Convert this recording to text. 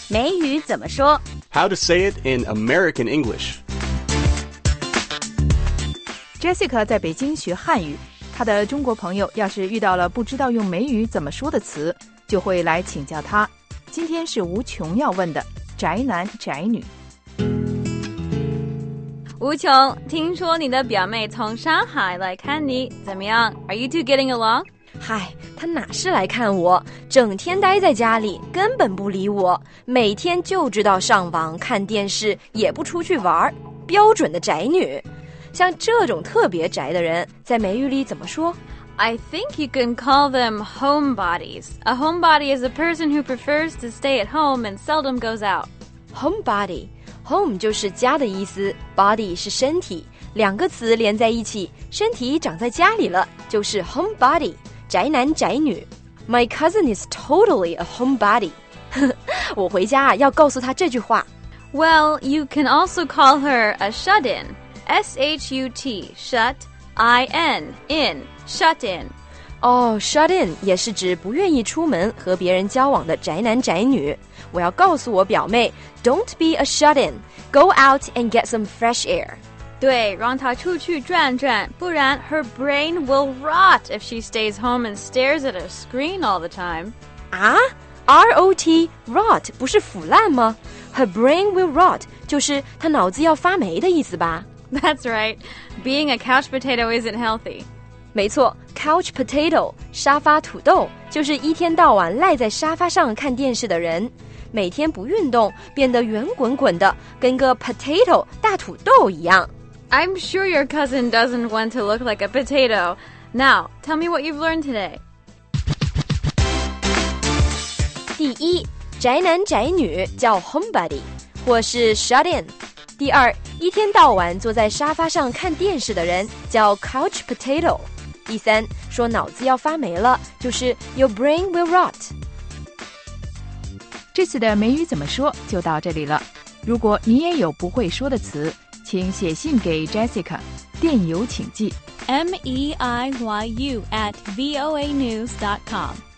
美语怎么说 How to say it in American English. Jessica 在北京学汉语，她的中国朋友要是遇到了不知道用美语怎么说的词，就会来请教她。今天是无穷要问的宅男宅女。 无穷，听说你的表妹从上海来看你，怎么样 ？Are you two getting along？ 嗨，她哪是来看我，整天待在家里，根本不理我，每天就知道上网看电视，也不出去玩，标准的宅女。像这种特别宅的人，在美语里怎么说？ I think you can call them homebodies. A homebody is a person who prefers to stay at home and seldom goes out. Homebody， home 就是家的意思， body 是身体，两个词连在一起，身体长在家里了，就是 homebody， 宅男宅女。My cousin is totally a homebody 我回家要告诉他这句话。 Well, you can also call her a shut-in. S-H-U-T, shut, I-N, in, shut in. shut in 也是指不愿意出门和别人交往的宅男宅女。我要告诉我表妹 Don't be a shut-in. Go out and get some fresh air. 对，让她出去转转，不然 her brain will rot if she stays home and stares at a screen all the time. 啊 ？R-O-T, rot 不是腐烂吗？ Her brain will rot 就是她脑子要发霉的意思吧？ That's right. Being a couch potato isn't healthy. 没错 couch potato 沙发土豆就是一天到晚赖在沙发上看电视的人，每天不运动，变得圆滚滚的，跟个 potato 大土豆一样。 I'm sure your cousin doesn't want to look like a potato. Now, tell me what you've learned today. 第一，宅男宅女叫 homebody 或是 shut in。第二，一天到晚坐在沙发上看电视的人叫 couch potato。第三，说脑子要发霉了，就是 your brain will rot。 这次的美语怎么说就到这里了。如果你也有不会说的词，请写信给 Jessica， 电邮请寄 MEIYU@voanews.com